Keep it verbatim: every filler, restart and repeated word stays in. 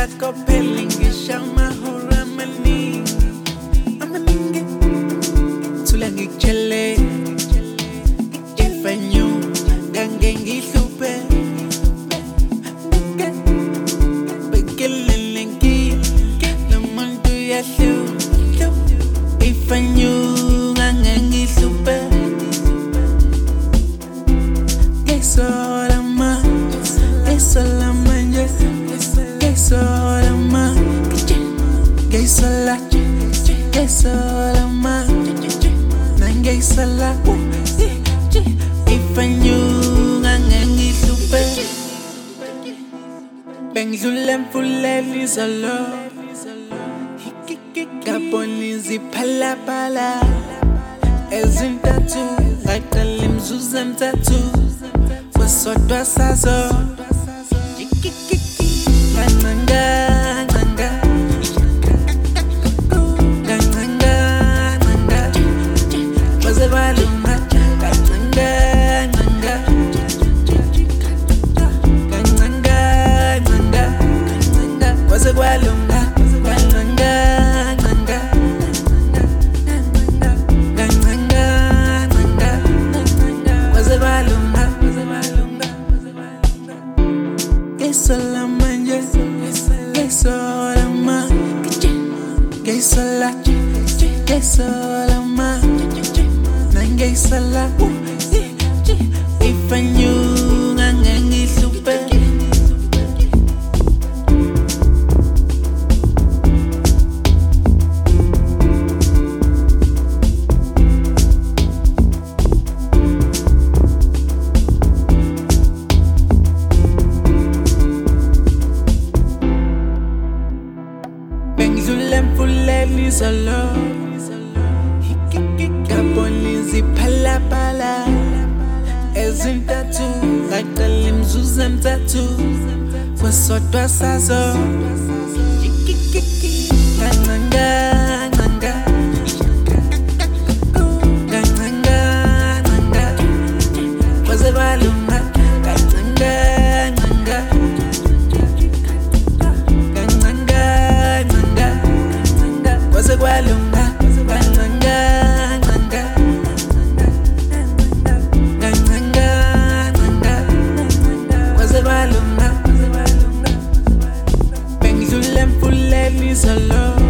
lakho phela ngisho amahora amaningi amaningi thula ngikutshele if I knew gange ngihluphe bekelele ngiyi nomuntu uyahluka if I knew gange ngihluphe Solama, gay solama, yes, gay solama, gay sola, gay solama, nang gay sola. If I knew, ngangi lupe, bengzulem fuleli solo, kaponi zipala pala, ezin tatu, akalim zuzem tatu. Sodwa sazo Gananga, ganga Gananga, ganga Waze baluma Gananga, ganga Gananga, ganga Waze baluma Gananga, ganga Gananga, ganga Waze baluma Gay solama, yes, gay solama, gay sola, gay solama, nang gay sola. If I knew, ngangi lupe. Bengzulem fuleli solo Kaponi zipala pala Ezin tatu Akalim zuzem tatu Wasodwa sazo Gananga, ganga Gananga, ganga Waze baluma Gananga, ganga Waze kwalunga, gananga, ganga Gananga, ganga Waze kwalunga Bengzulem fuleli solo